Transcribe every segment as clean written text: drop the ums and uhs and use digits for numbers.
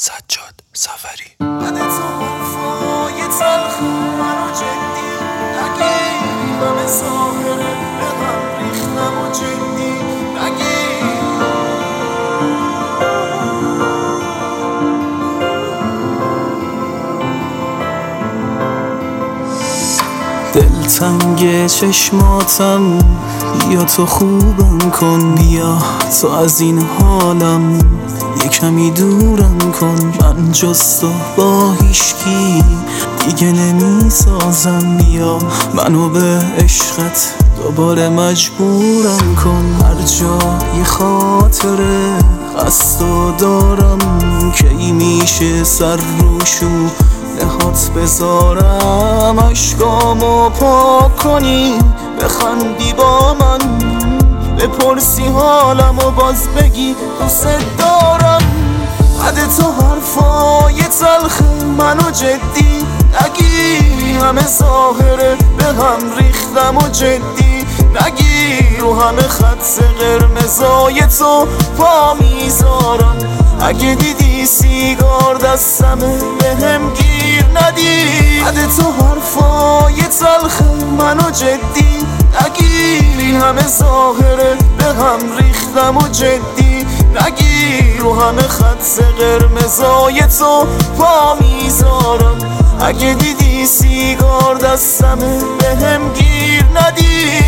سجاد سفری. بعد تو حرفای تلخ منو جدی نگی، همه ظاهره به هم ریختم و جدی نگی. دلتنگ چشماتم، بیا تو خوبم کن، بیا تو از این حالم یه کمی دورم کن. من جز تو با هیچکی دیگه نمیسازم، بیا منو به عشقت دوباره مجبورم کن. هر جای خاطره قصدو دارم، کی میشه سر روشو نهات بذارم، عشقامو پاک کنی بخندی با من، بپرسی حالمو باز بگی دوست دارم. بعد تو حرفای تلخ منو جدی نگی، همه ظاهره به هم ریختم و جدی نگی. رو همه خط قرمزای تو پا میذارم، اگه دیدی سیگار دستمه به هم گیر ندی. بعد تو حرفای تلخ منو جدی نگی، همه ظاهره به هم ریختم و جدی نگی. رو همه خط قرمزای تو پا میذارم، اگه دیدی سیگار دستمه به هم گیر ندی.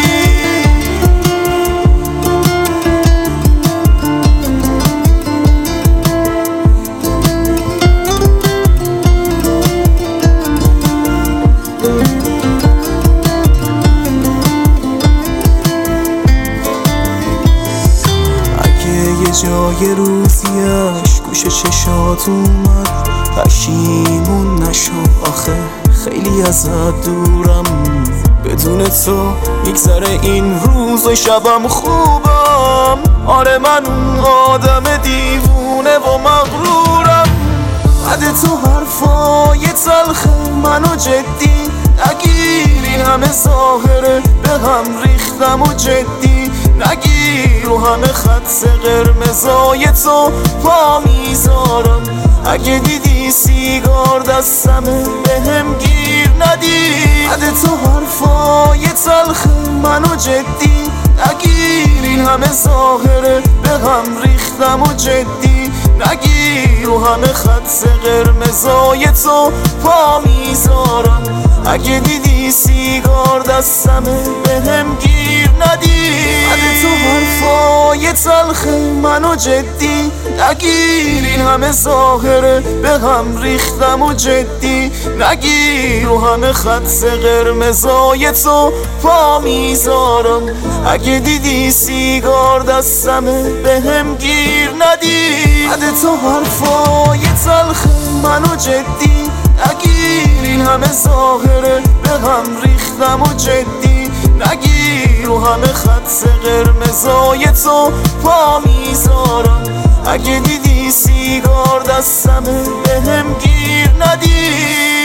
جای روزیش گوش چشات اومد، پشیمون نشو آخه خیلی ازت دورم. بدون تو میگذره این روز و شبم خوبم. آره من اون آدم دیوونه و مغرورم. بعد تو حرفای تلخ منو جدی نگیر، این همه ظاهره به هم ریختم و جدی نگیر. رو همه خط قرمزای تو پا میذارم، اگه دیدی سیگار دستمه به هم گیر ندی. بعد تو حرفای تلخ منو جدی نگیر، این همه ظاهره به هم ریختم و جدی نگیر. رو همه خط قرمزای تو پا میذارم، اگه دیدی سیگار دستمه به هم گیر ندی. بعد تو حرفای تلخ منو جدی نگیر، این همه ظاهره به هم ریختم و جدی نگیر. رو همه خط قرمزای تو پا میذارم، اگه دیدی سیگار دستمه به هم گیر ندی. بعد تو حرفای تلخ منو جدی نگیر، این همه ظاهره به هم ریختم و جدی نگیر. رو همه خط قرمزای تو پا میذارم، اگه دیدی سیگار دستمه به هم گیر ندی.